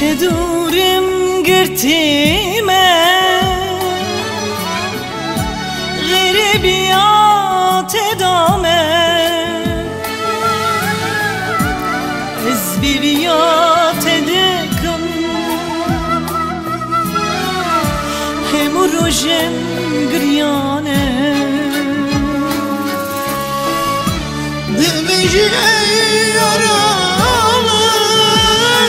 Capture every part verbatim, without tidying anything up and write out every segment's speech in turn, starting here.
تدورم گرتیمه غریبیات ادامه از بیبیات دکم همو روشم گریانه دمیجی yaralar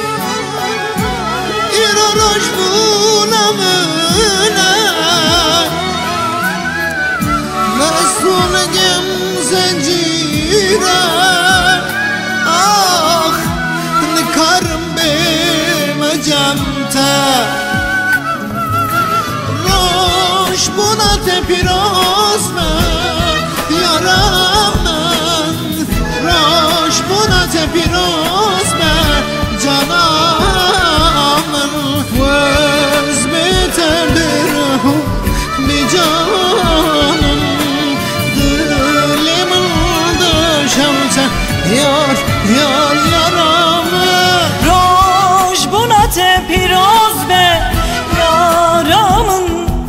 İroş bulamına Mesulgem zencire Ah nikarım bemecemte Roş buna tepiroz me yaramın Roş buna tepiroz me canamın Vez biterdirhum bir canım Dilimin dışarıda yar yar yaramı روش بونت پیروز به یارامن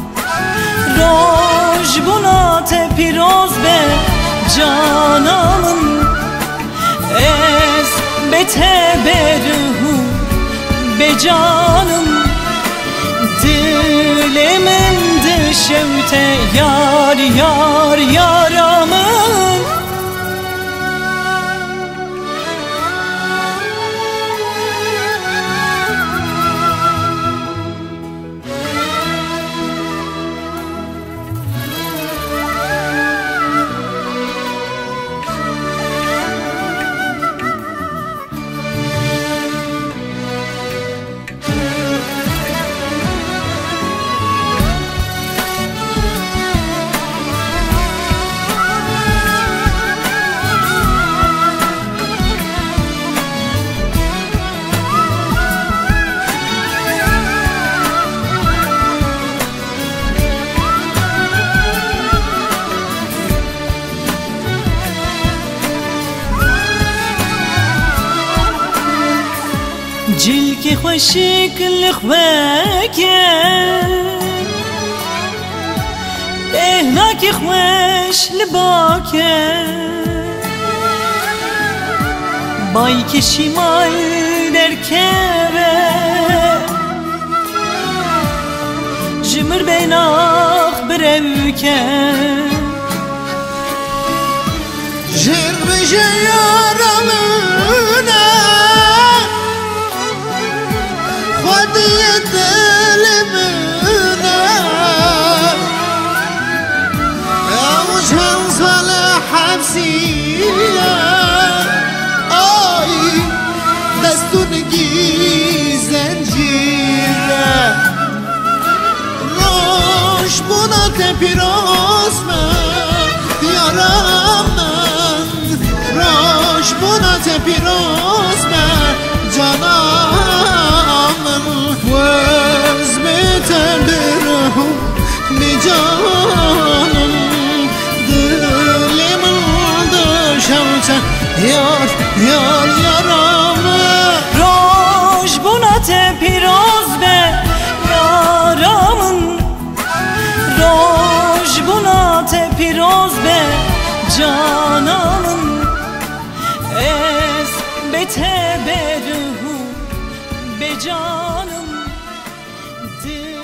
روش بونت پیروز به جانامن از بته برهو به جانم دلمن دشوته یار یار یارامن جلك خوشك لخواك هناك خوش لباك بايك شمال دركبه جمر بيناخ بروكه Jir bije yaramına Khodiye dilimine Yavuşan salih hapsiye Ay destun zincire Roş buna tepiroz me yaramın Roş buna tepiroz me canamın Vez biterdirhum bir canım Dilimin dışarıda yar yar yaramı روش بونت پیروز به یارامن روش بونت پیروز به جانامن از بته برهو به جانم دل